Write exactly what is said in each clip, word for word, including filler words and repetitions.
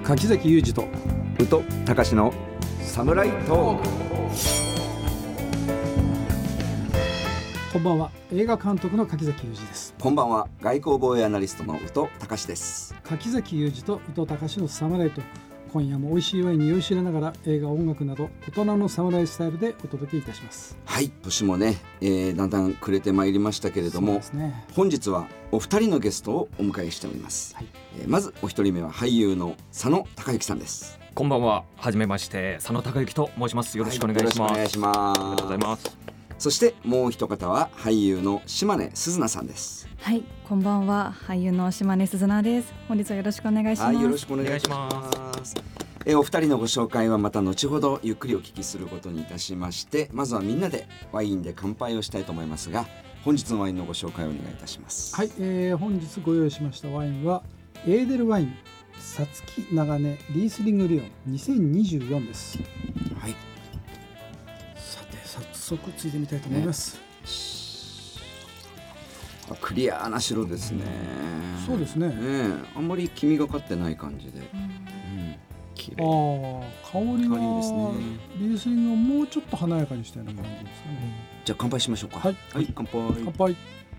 柿崎裕二と宇都隆のサムライトーク。 こんばんは。映画監督の柿崎裕二です。 こんばんは。外交防衛アナリストの宇都隆です。 柿崎裕二と宇都隆のサムライトーク、今夜も美味しいワインに酔いしれながら映画、音楽など大人のサムライスタイルでお届けいたします。 はい、年もね、えー、だんだん暮れてまいりましたけれども、ね、本日はお二人のゲストをお迎えしております、はい。えー、まずお一人目は俳優の佐野孝之さんです。 こんばんは。はじめまして、佐野孝之と申します。よろしくお願いします。はい、よろしくお願いします。ありがとうございます。 そしてもう一方は俳優の島根鈴奈さんです。 はい、こんばんは。俳優の島根鈴奈です。本日はよろしくお願いします。 はい、よろしくお願いします。えお二人のご紹介はまた後ほどゆっくりお聞きすることにいたしまして、まずはみんなでワインで乾杯をしたいと思いますが、本日のワインのご紹介をお願いいたします。 はい、えー、本日ご用意しましたワインはエーデルワインさつき長根リースリングリオンにせんにじゅうよんです。はい、さて早速ついてみたいと思います、 ね、クリアな白ですね。 そうですね、 ね、あんまり黄みがかってない感じで、うん、 あ香りがいいですね。リースリングをもうちょっと華やかにしたような感じですかね、うん、 じゃあ乾杯しましょうか。 はい、 はい、乾杯。 乾杯。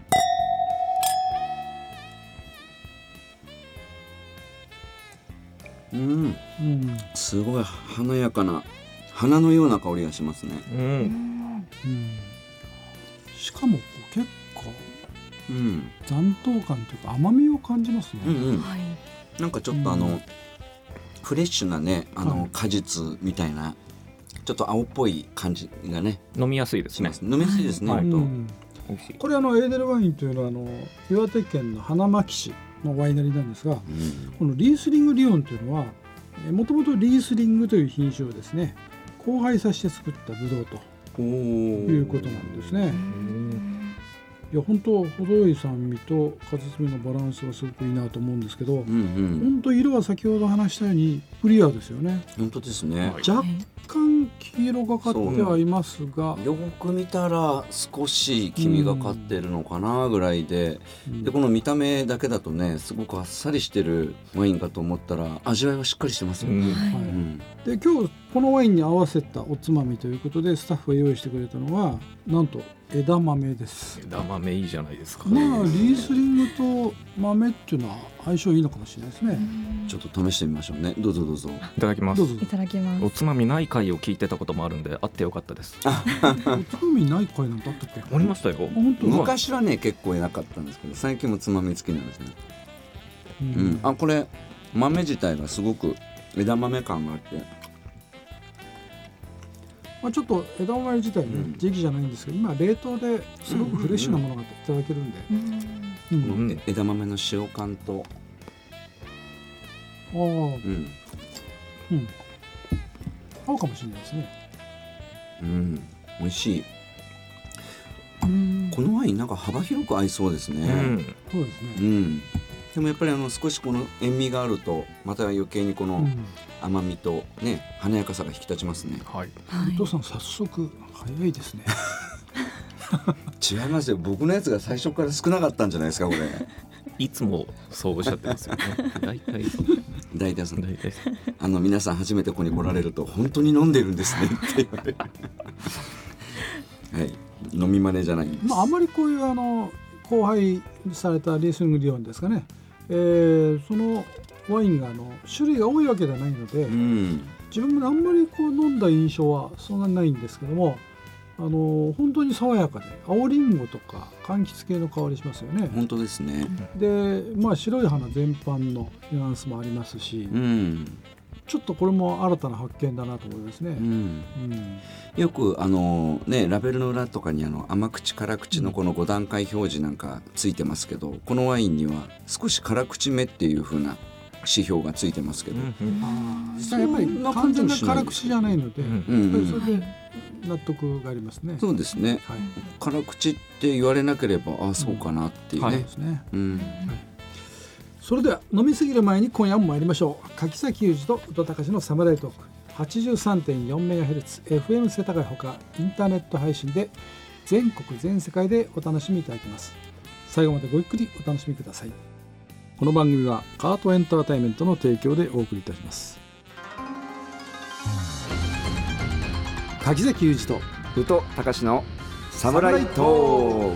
うん、うん、すごい華やかな花のような香りがしますね、うんうん、 しかもこう結構、うん、残糖感というか甘みを感じますね、うんうん、はい、 なんかちょっとあの、うん、フレッシュなね、あの果実みたいなちょっと青っぽい感じがね、 飲みやすいですね。 飲みやすいですね、はい、うん、 美味しい。これあのエーデルワインというのはあの岩手県の花巻市のワイナリーなんですが、うん、このリースリングリオンというのはもともとリースリングという品種をですね交配させて作ったブドウということなんですね。いや本当程よい酸味と果実味のバランスがすごくいいなと思うんですけど、うんうん、本当色は先ほど話したようにクリアですよね。 本当ですね。 若干黄色がかってはいますが、 よく見たら少し黄身がかってるのかなぐらいで、うん、でこの見た目だけだとねすごくあっさりしてるワインかと思ったら味わいはしっかりしてますよね、うん、はい、うん、で今日このワインに合わせたおつまみということでスタッフが用意してくれたのはなんと枝豆です。 枝豆いいじゃないですか、 ね、まあリースリングと豆っていうのは相性いいのかもしれないですね。 ちょっと試してみましょうね。どうぞどうぞ。 いただきます。 どうぞ。いただきます。 おつまみない回を聞いてたこともあるんであってよかったです。 おつまみない回なんてあったっけ？ ありましたよ。 本当。 昔はね結構なかったんですけど最近もつまみ付きなんですね、うんうん、あこれ豆自体がすごく枝豆感があって、 まあ、ちょっと枝豆自体ね、うん、時期じゃないんですけど今冷凍ですごくフレッシュなものがいただけるんで、 うんうんうん、枝豆の塩感とああ、うん、うん、合うかもしれないですね。 うん、美味しい。あ、このワインなんか幅広く合いそうですね、うん、 そうですね、 うん、でもやっぱりあの少しこの塩味があるとまた余計にこの甘みとね華やかさが引き立ちますね、はい、 お父さん早速早いですね違いますよ。僕のやつが最初から少なかったんじゃないですかこれ。 いつもそうおっしゃってますよね。大体そう大体そう大体そうあの皆さん初めてここに来られると本当に飲んでるんですねって言われるはい、飲みマネじゃないんです、 まあ、あまりこういうあの交配されたリースリングリオンですかね、えー、そのワインがあの種類が多いわけではないので、うん、自分もあんまりこう飲んだ印象はそんなにないんですけども、あの本当に爽やかで青りんごとか柑橘系の香りしますよね。 本当ですね。 で、まあ、白い花全般のニュアンスもありますし、うん、ちょっとこれも新たな発見だなと思いますね、うんうん、 よくあの、ね、ラベルの裏とかにあの甘口辛口のこのご段階表示なんかついてますけど、うん、このワインには少し辛口めっていう風な指標がついてますけど、うんうん、 あ実際やっぱり完全な辛口じゃないので、うんうん、それで納得がありますね。 そうですね、はい、辛口って言われなければああそうかなっていうね、うん、はいですね、うんはい、 それでは飲みすぎる前に今夜も参りましょう。柿崎裕二と宇都隆のサムライトーク はちじゅうさんてんよんメガヘルツ エフエム 世田谷ほかインターネット配信で全国全世界でお楽しみいただけます。最後までごゆっくりお楽しみください。 この番組はカートエンターテインメントの提供でお送りいたします。柿崎裕二と宇都隆のサムライトー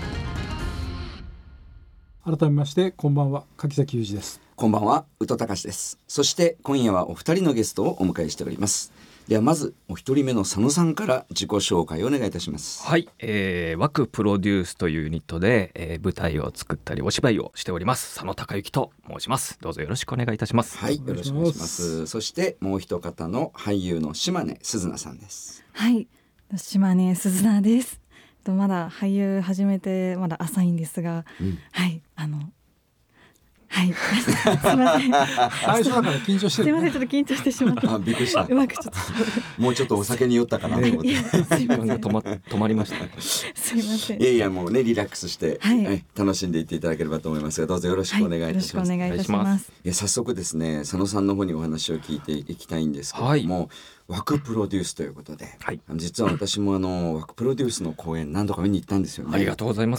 ク。改めましてこんばんは、柿崎裕二です。 こんばんは、宇都隆です。そして今夜はお二人のゲストをお迎えしております。ではまずお一人目の佐野さんから自己紹介をお願いいたします。 はい、えー、枠プロデュースというユニットで、えー、舞台を作ったりお芝居をしております佐野孝之と申します。どうぞよろしくお願いいたします。 はい、よろしくお願いします。そしてもう一方の俳優の島根鈴奈さんです。 はい、島根鈴奈です。まだ俳優始めてまだ浅いんですが、うん、はいあのはいすみません最初だから緊張してる、ね、 すみませんちょっと緊張してしまってあびっくりしたうまくちょっともうちょっとお酒に酔ったかなと思って止ま、止まりましたねすみません。 いやいやもうねリラックスして、はい、楽しんでいっていただければと思いますが、どうぞよろしくお願いいたします。 はい、よろしくお願いいたします。 いや早速ですね佐野さんの方にお話を聞いていきたいんですけれども、はい、枠プロデュースということで、はい、実は私もあの枠プロデュースの公演何度か見に行ったんですよね。 ありがとうございます。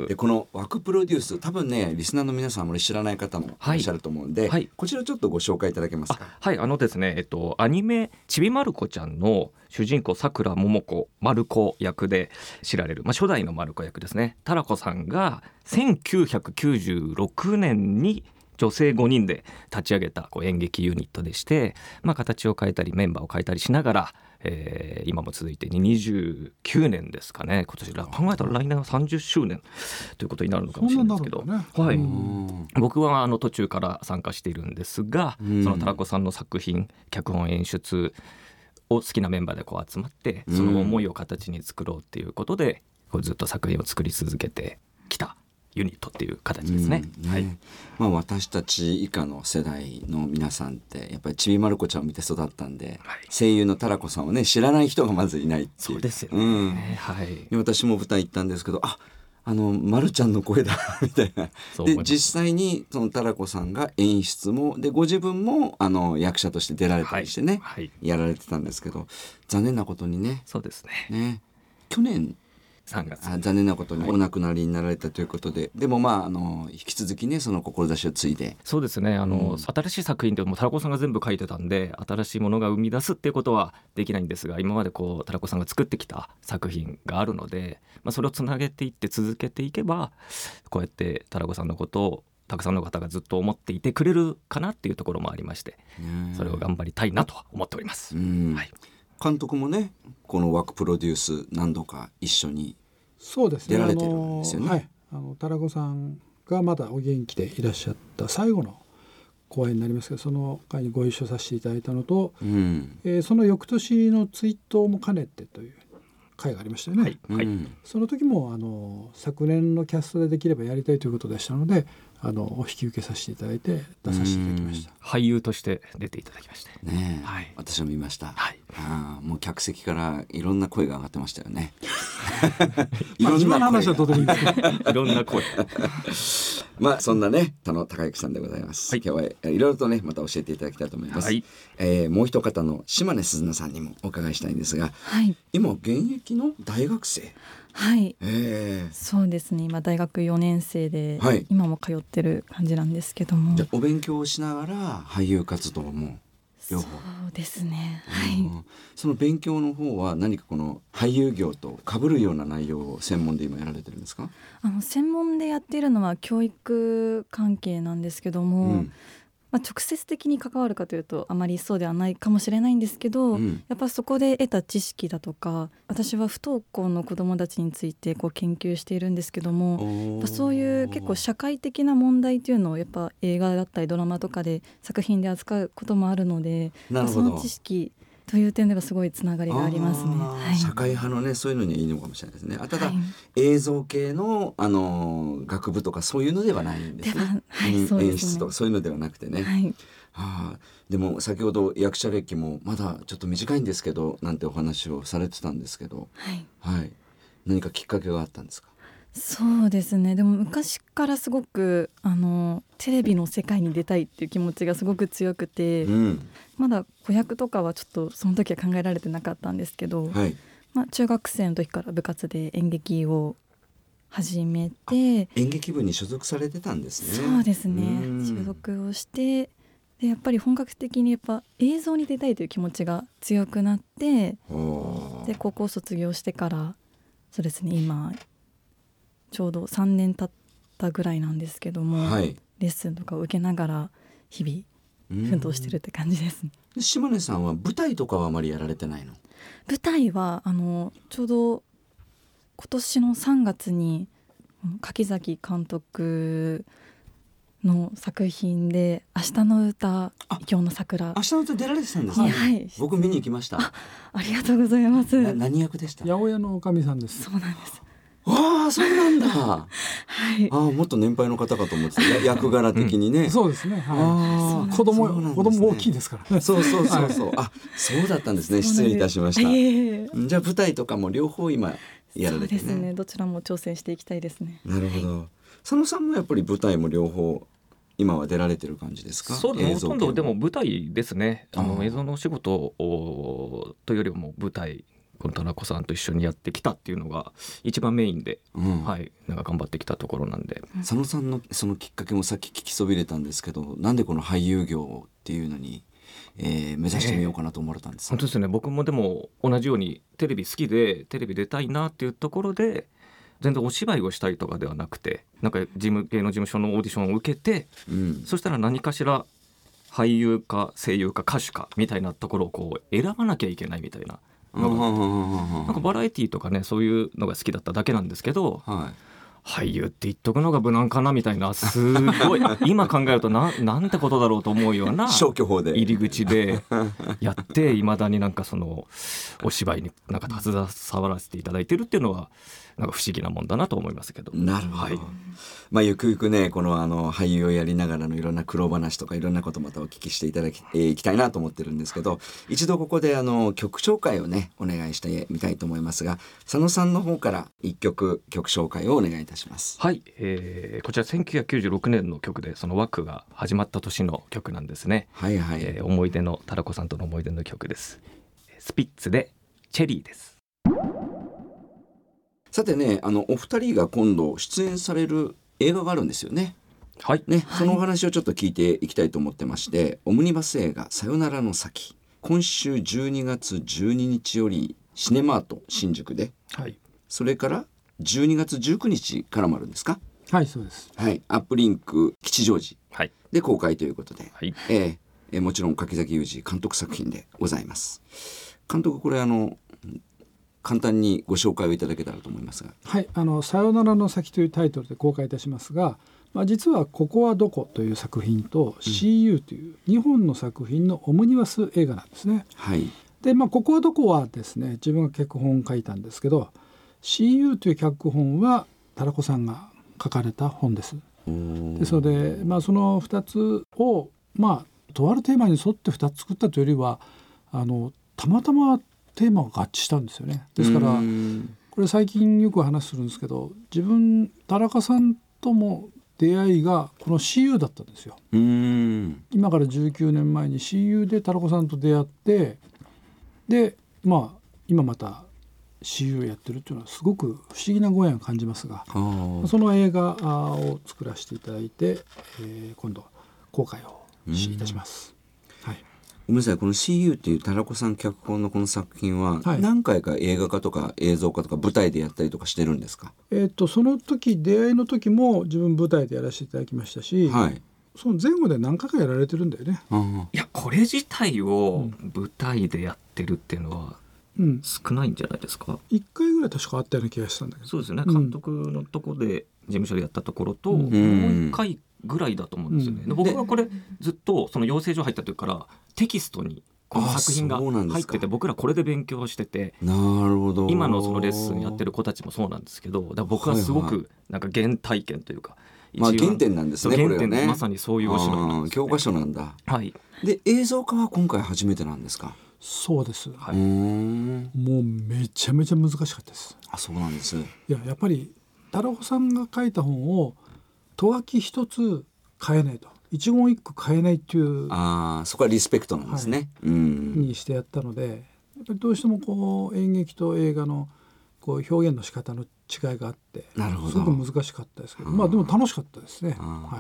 でこの枠プロデュース多分ねリスナーの皆さんあまり知らない方もいらっしゃると思うんで、はいはい、こちらちょっとご紹介いただけますか。 あはいあのですね、えっと、アニメちびまる子ちゃんの主人公さくらももこまる子役で知られる、まあ、初代のまる子役ですねたらこさんがせんきゅうひゃくきゅうじゅうろくねんに女性ごにんで立ち上げたこう演劇ユニットでして、まあ、形を変えたりメンバーを変えたりしながら、えー、今も続いてにじゅうきゅうねんですかね。今年考えたら来年はさんじゅっしゅうねんということになるのかもしれないですけど、ねはい、僕はあの途中から参加しているんですが、うん、そのたらこさんの作品脚本演出を好きなメンバーでこう集まってその思いを形に作ろうっていうことでこうずっと作品を作り続けてきたユニットっていう形ですね。 うんはいまあ、私たち以下の世代の皆さんってやっぱりちびまる子ちゃんを見て育ったんで、はい、声優のたらこさんをね知らない人がまずいないっていう。 そうですよね、うんはい、 私も舞台行ったんですけどああのまるちゃんの声だみたいなで実際にそのたらこさんが演出もでご自分もあの役者として出られたりしてね、はいはい、やられてたんですけど残念なことにねそうですねね去年さんがつあ残念なことにお亡くなりになられたということで、はい、でもまああの引き続きねその志を継いでそうですねあの、うん、新しい作品でもたらこさんが全部書いてたんで新しいものが生み出すっていうことはできないんですが今までこうたらこさんが作ってきた作品があるので、まあ、それをつなげていって続けていけばこうやってたらこさんのことをたくさんの方がずっと思っていてくれるかなっていうところもありましてそれを頑張りたいなと思っております。うんはい、 監督もねこの枠プロデュース何度か一緒にそうですね出られてるんですよね。 はい、あのたらこさんがまだお元気でいらっしゃった最後の公演になりますけどその回にご一緒させていただいたのと、うんえー、その翌年の追悼も兼ねてという回がありましたよね、はいはい、その時もあの昨年のキャストでできればやりたいということでしたのであのお引き受けさせていただいて出させていただきました。 俳優として出ていただきましてね、はい、私も見ました、はい、あもう客席からいろんな声が上がってましたよねいろんな話はどうでもいいですけどいろんな声まあそんなね田野孝之さんでございます、はい、今日はいろいろとねまた教えていただきたいと思います、はいえー、もう一方の島根鈴奈さんにもお伺いしたいんですが、はい、今現役の大学生はい、えー、そうですね今大学よねん生で、はい、今も通ってる感じなんですけどもじゃあお勉強をしながら俳優活動も両方そうですね、はい、 その勉強の方は何かこの俳優業と被るような内容を専門で今やられてるんですか？ あの専門でやっているのは教育関係なんですけども、うんまあ、直接的に関わるかというとあまりそうではないかもしれないんですけど、うん、やっぱそこで得た知識だとか私は不登校の子どもたちについてこう研究しているんですけどもやっぱそういう結構社会的な問題というのをやっぱ映画だったりドラマとかで作品で扱うこともあるのでその知識という点ではすごいつながりがありますね、はい、 社会派のねそういうのにいいのかもしれないですね。あただ、はい、映像系の、あのー、学部とかそういうのではないんですね、はい、そうですね演出とかそういうのではなくてね、はいはあ、でも先ほど役者歴もまだちょっと短いんですけどなんてお話をされてたんですけど、はいはい、何かきっかけがあったんですか？ そうですねでも昔からすごくあのテレビの世界に出たいっていう気持ちがすごく強くて、うん、まだ子役とかはちょっとその時は考えられてなかったんですけど、はいまあ、中学生の時から部活で演劇を始めて、 演劇部に所属されてたんですね。 そうですね、所属をしてでやっぱり本格的にやっぱ映像に出たいという気持ちが強くなって、で高校卒業してからそうですね今ちょうどさんねん経ったぐらいなんですけども、はい、レッスンとかを受けながら日々奮闘してるって感じですね。 島根さんは舞台とかはあまりやられてないの？ 舞台はあのちょうど今年のさんがつに柿崎監督の作品で明日の歌今日の桜、 明日の歌出られてたんですね。はい、僕見に行きました。 あ, ありがとうございます。 な何役でした？ 八百屋のおかみさんです。 そうなんです。 ああそうなんだはい、 あもっと年配の方かと思ってた役柄的にね、うん、 そうですね、はい、あ子供、ね、子供大きいですからね。 そうそうそうそうあそうだったんですね。失礼いたしました、えー、じゃあ舞台とかも両方今やられてね。 そうですね、どちらも挑戦していきたいですね。 なるほど。佐野さんもやっぱり舞台も両方今は出られてる感じですか？ そうですね、ほとんどでも舞台ですね。あの映像のお仕事というよりも舞台、この田中さんと一緒にやってきたっていうのが一番メインで、うんはい、なんか頑張ってきたところなんで、 佐野さんのそのきっかけもさっき聞きそびれたんですけど、なんでこの俳優業っていうのに、えー、目指してみようかなと思われたんですか？ 本当ですね。僕もでも同じようにテレビ好きでテレビ出たいなっていうところで全然お芝居をしたいとかではなくて、なんか事務芸能事務所のオーディションを受けて、うん、そしたら何かしら俳優か声優か歌手かみたいなところをこう選ばなきゃいけないみたいな、なんかバラエティとかねそういうのが好きだっただけなんですけど、はい、俳優って言っとくのが無難かなみたいな、すごい今考えると な, なんてことだろうと思うような消去法で入り口でやっていまだになんかそのお芝居になんか携わらせていただいてるっていうのはなんか不思議なもんだなと思いますけど。 なるほど、はい、まあ、ゆくゆくねこのあの俳優をやりながらのいろんな苦労話とかいろんなことまたお聞きしていただき、えー、いきたいなと思ってるんですけど、一度ここであの曲紹介をねお願いしてみたいと思いますが、佐野さんの方から一曲曲紹介をお願いいたします。 はい、えー、こちらせんきゅうひゃくきゅうじゅうろくねんの曲で、その枠が始まった年の曲なんですね。はいはい、えー、思い出のタラコさんとの思い出の曲です。スピッツでチェリーです。 さてね、あのお二人が今度出演される映画があるんですよね。 はいね、そのお話をちょっと聞いていきたいと思ってまして、オムニバス映画さよならの先、今週じゅうにがつじゅうににちよりシネマート新宿で、はい、それからじゅうにがつじゅうくにちからもあるんですか？ はい、そうです。 はい、アップリンク吉祥寺で公開ということで、はい、えー、もちろん柿崎裕二監督作品でございます。監督、これあの簡単にご紹介をいただけたらと思いますが。 はい、あのさよならの先というタイトルで公開いたしますが、まあ、実はここはどこという作品と シーユー というにほんの作品のオムニバス映画なんですね。はい、で、まあ、ここはどこはですね、自分が脚本を書いたんですけど、 シーユー という脚本はタラコさんが書かれた本です。ですので、まあ、そのふたつを、まあ、とあるテーマに沿ってふたつ作ったというよりは、あのたまたまテーマが合致したんですよね。ですからこれ最近よく話するんですけど、自分田中さんとも出会いがこの シーユー だったんですよ。うーん今からじゅうきゅうねんまえに シーユー で田中さんと出会って、でまあ今また シーユー やってるっていうのはすごく不思議なご縁を感じますが、その映画を作らせていただいて、えー、今度公開をいたします。 ごめんなさい、この シーユー っていうタラコさん脚本のこの作品は何回か映画化とか映像化とか舞台でやったりとかしてるんですか？ えー、とその時出会いの時も自分舞台でやらせていただきましたし、はい、その前後で何回かやられてるんだよね。 うん、いやこれ自体を舞台でやってるっていうのは少ないんじゃないですか？うん、 いっかいぐらい確かあったような気がしたんだけど。 そうですね、監督のとこで事務所でやったところと、うん、もういっかいぐらいだと思うんですよね。うん、僕はこれずっとその養成所入った時からテキストにこの作品が入ってて、僕らこれで勉強してて、 なるほど、 今のそのレッスンやってる子たちもそうなんですけど、だから僕はすごくなんか原体験というか、 まあ、原点なんですね。 原点、 これはね、 まさにそういうお芝居なんです、ね、 教科書なんだ。 はい、 で映像化は今回初めてなんですか？ そうです、はい、 うーんもうめちゃめちゃ難しかったです。 あ、そうなんです。いや、やっぱり太郎さんが書いた本をと書き一つ変えないと、一言一句変えないっていう、 あ、そこはリスペクトなんですね。はい、うん、 にしてやったので、やっぱりどうしてもこう演劇と映画のこう表現の仕方の違いがあってなるほどすごく難しかったですけど、まあでも楽しかったですね。はい、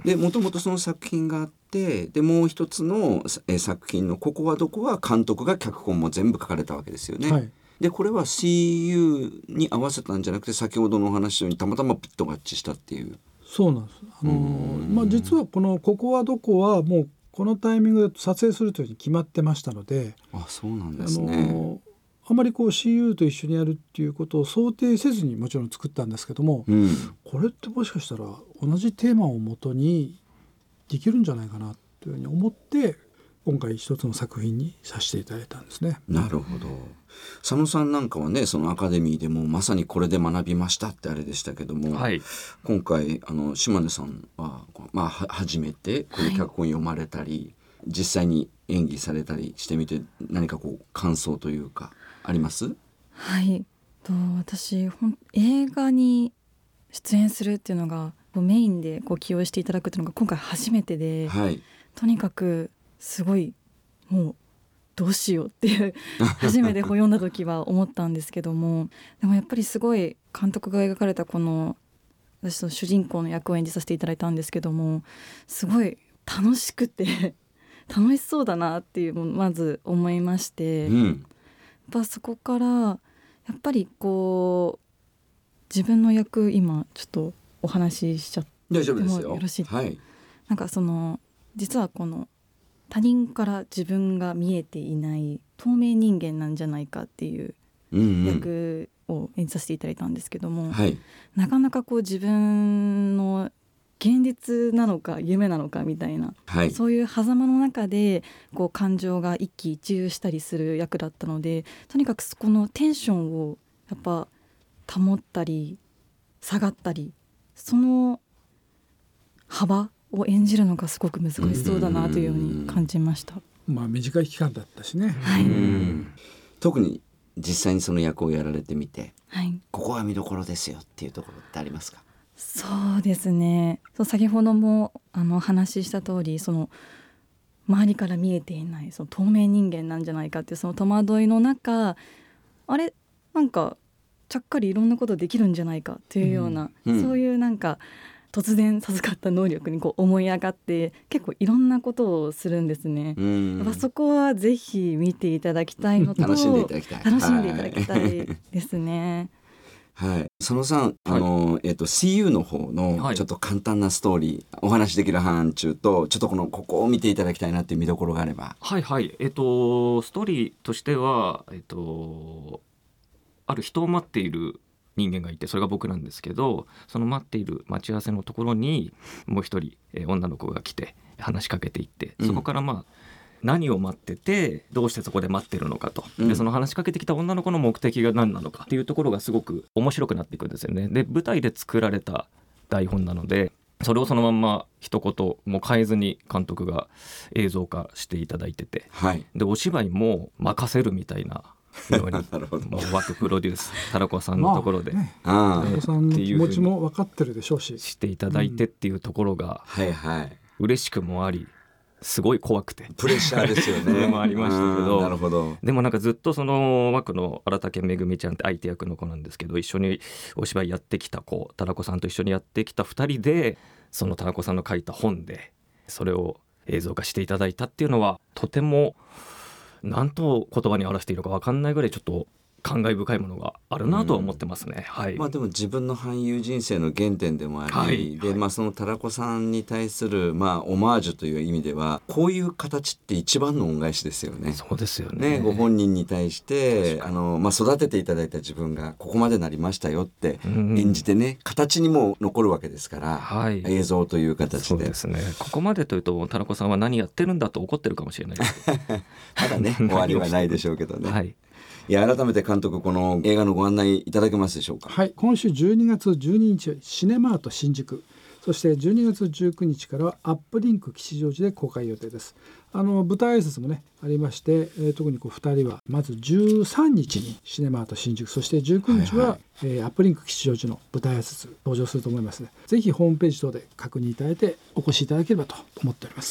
でもともとその作品があってでもう一つのえ作品のここはどこは監督が脚本も全部書かれたわけですよね。はい、でこれは シーユー に合わせたんじゃなくて先ほどのお話のようにたまたまピッと合致したっていう。 そうなんです。あのーまあ、実はこのここはどこはもうこのタイミングで撮影するというふうに決まってましたので、 あ、そうなんですね。 あのーあまりこう シーユー と一緒にやるっていうことを想定せずにもちろん作ったんですけども、うん、これってもしかしたら同じテーマをもとにできるんじゃないかなというふうに思って今回一つの作品にさせていただいたんですね。 なるほど。佐野さんなんかはねそのアカデミーでもまさにこれで学びましたってあれでしたけども、はい、今回あの島根さんは、まあ、初めてこういう脚本読まれたり、はい、実際に演技されたりしてみて何かこう感想というかあります？ はい、と私ほん映画に出演するっていうのがメインでこう起用していただくっていうのが今回初めてで、はい、とにかくすごいもうどうしようっていう初めて読んだ時は思ったんですけどもでもやっぱりすごい監督が描かれたこの私の主人公の役を演じさせていただいたんですけどもすごい楽しくて楽しそうだなっていうまず思いまして、うん、やっぱそこからやっぱりこう自分の役今ちょっとお話ししちゃってもよろしい？はい、なんかその実はこの他人から自分が見えていない透明人間なんじゃないかっていう役を演じさせていただいたんですけども、うんうんはい、なかなかこう自分の現実なのか夢なのかみたいな、はい、そういう狭間の中でこう感情が一喜一憂したりする役だったのでとにかくこのテンションをやっぱ保ったり下がったりその幅を演じるのがすごく難しそうだなというように感じました。 まあ短い期間だったしね、 はい、 うん特に実際にその役をやられてみて、 はい、 ここは見どころですよっていうところってありますか？ そうですねそう先ほどもあの話しした通りその周りから見えていないその透明人間なんじゃないかっていうその戸惑いの中あれなんかちゃっかりいろんなことできるんじゃないかっていうような、うん、そういうなんか突然授かった能力にこう思い上がって結構いろんなことをするんですね。やっぱそこはぜひ見ていただきたいのと楽しんでいただきたい楽しんでいただきたいですね。 はい、佐野さん、あの、はいえー、と シーユー の方のちょっと簡単なストーリー、はい、お話しできる範疇とちょっとこのここを見ていただきたいなっていう見どころがあれば。 はいはいえっ、ー、とストーリーとしてはえっ、ー、とある人を待っている人間がいてそれが僕なんですけどその待っている待ち合わせのところにもう一人、えー、女の子が来て話しかけていってそこからまあ、うん何を待っててどうしてそこで待ってるのかと、うん、でその話しかけてきた女の子の目的が何なのかっていうところがすごく面白くなっていくんですよね。で舞台で作られた台本なのでそれをそのまんま一言も変えずに監督が映像化していただいてて、はい、でお芝居も任せるみたいなようにもう枠プロデュースタラコさんのところで、まあね、タラコさんの気持ちも分かってるでしょうししていただいてっていうところが、 うんはいはい、 嬉しくもありすごい怖くてプレッシャーですよねそれもありましたけど、 なるほど。 でもなんかずっとその枠の荒竹めぐみちゃんって相手役の子なんですけど一緒にお芝居やってきた子タラコさんと一緒にやってきたふたりでそのタラコさんの書いた本でそれを映像化していただいたっていうのはとても何と言葉に表していいのか分かんないぐらいちょっと感慨深いものがあるなとは思ってますね、うんはいまあ、でも自分の俳優人生の原点でもあり、はいでまあ、そのタラコさんに対する、まあ、オマージュという意味ではこういう形って一番の恩返しですよね。 そうですよ ね, ねご本人に対してあの、まあ、育てていただいた自分がここまでなりましたよって演じてね、うん、形にも残るわけですから、はい、映像という形で。 そうですね。ここまでというとタラコさんは何やってるんだと怒ってるかもしれないですまだね終わりはないでしょうけどね、 はいいや改めて監督この映画のご案内いただけますでしょうか。 はい今週じゅうにがつじゅうににちよりシネマート新宿そしてじゅうにがつじゅうくにちからはアップリンク吉祥寺で公開予定です。あの舞台挨拶もねありまして、えー、特にこうふたりはまずじゅうさんにちにシネマート新宿そしてじゅうくにちは、はいはいえー、アップリンク吉祥寺の舞台挨拶登場すると思いますのでぜひホームページ等で確認いただいてお越しいただければと思っております。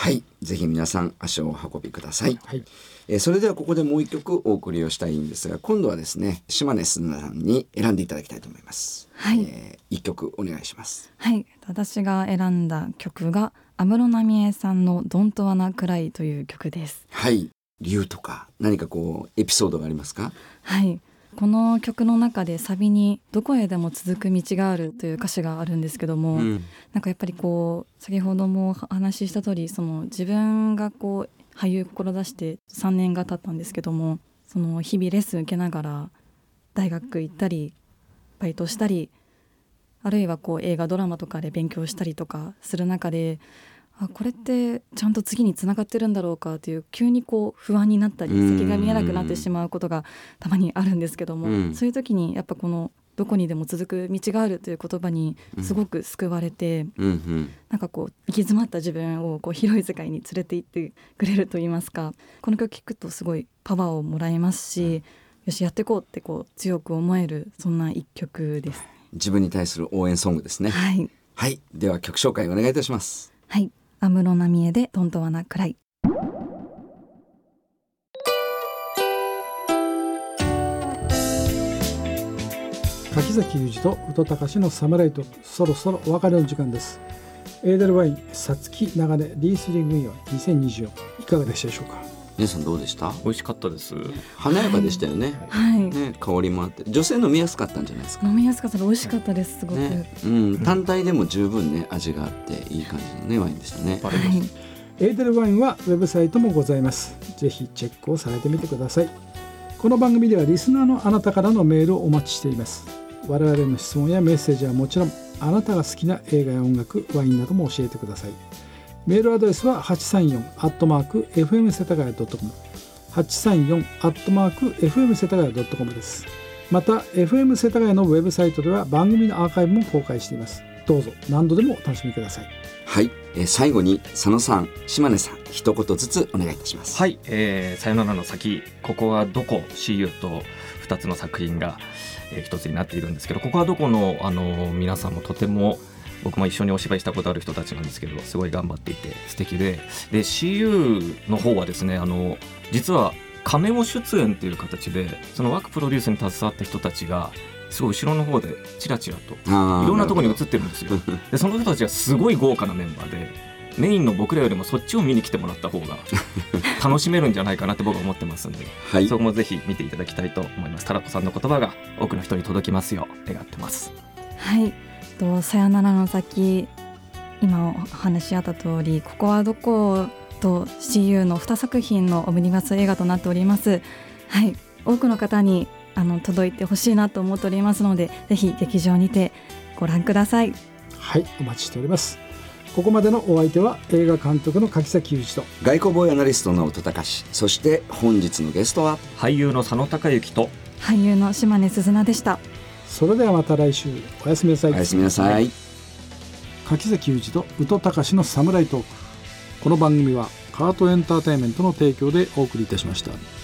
はい、ぜひ皆さん足をお運びください。 はい、 えー、それではここでもう一曲お送りをしたいんですが、今度はですね島根すずなさんに選んでいただきたいと思います。 はい、 えー、一曲お願いします。 はい、私が選んだ曲が安室奈美恵さんの Don't Wanna Cry という曲です。 はい、理由とか何かこうエピソードがありますか？ はい、この曲の中でサビにどこへでも続く道があるという歌詞があるんですけども、うん、なんかやっぱりこう先ほどもお話しした通り、その自分がこう俳優志してさんねんが経ったんですけども、その日々レッスン受けながら大学行ったりバイトしたり、あるいはこう映画ドラマとかで勉強したりとかする中で、あ、これってちゃんと次につながってるんだろうかという急にこう不安になったり先が見えなくなってしまうことがたまにあるんですけども、うん、そういう時にやっぱこのどこにでも続く道があるという言葉にすごく救われて、うんうん、なんかこう行き詰まった自分をこう広い世界に連れて行ってくれると言いますか、この曲聴くとすごいパワーをもらえますし、よしやっていこうってこう強く思える、そんな一曲です。 自分に対する応援ソングですね。 はい、 はい、では曲紹介お願いいたします。 はい、安室奈美恵で Don't Wanna Cry。 柿崎裕二と宇多隆のサムライトーク、そろそろお別れの時間です。エーデルワインさつき長根リースリングイヤーにせんにじゅうよん、いかがでしたでしょうか？ 皆さんどうでした？ 美味しかったです。 華やかでしたよね。 はい、 ね、香りもあって女性飲みやすかったんじゃないですか？ 飲みやすかったで美味しかったです、すごく、 ね、うん、単体でも十分ね味があっていい感じのねワインでしたね。 はい、 エーデルワインはウェブサイトもございます。ぜひチェックをされてみてください。この番組ではリスナーのあなたからのメールをお待ちしています。我々の質問やメッセージはもちろん、あなたが好きな映画や音楽、ワインなども教えてください。メールアドレスははちさんよんアットマークエフエム世田谷ドットコム、はちさんよんアットマークエフエム世田谷ドットコムです。また エフエム 世田谷のウェブサイトでは番組のアーカイブも公開しています。どうぞ何度でもお楽しみください。 はい、えー、最後に佐野さん、島根さん、一言ずつお願いいたします。 はい、えー、さよならの先、ここはどこ シーユー とふたつの作品が、えー、一つになっているんですけど、ここはどこの、あのー、皆さんもとても僕も一緒にお芝居したことある人たちなんですけど、すごい頑張っていて素敵で、で シーユー の方はですね、あの実はカメオ出演という形でその枠プロデュースに携わった人たちがすごい後ろの方でチラチラといろんなところに映ってるんですよ。でその人たちはすごい豪華なメンバーで、メインの僕らよりもそっちを見に来てもらった方が楽しめるんじゃないかなって僕は思ってますので、はい、そこもぜひ見ていただきたいと思います。タラコさんの言葉が多くの人に届きますよう願ってます。 はい、とさよならの先、今お話しあった通り、ここはどことシーユー のにさく品のオムニバス映画となっております。はい、多くの方にあの届いてほしいなと思っておりますので、ぜひ劇場にてご覧ください。 はい、お待ちしております。ここまでのお相手は映画監督の柿崎裕二と外交ボーイアナリストの宇多隆、そして本日のゲストは俳優の佐野孝之と俳優の島根すずなでした。 それではまた来週、おやすみなさい。 おやすみなさい。 柿崎裕二と宇多隆のサムライトーク、この番組はカートエンターテインメントの提供でお送りいたしました。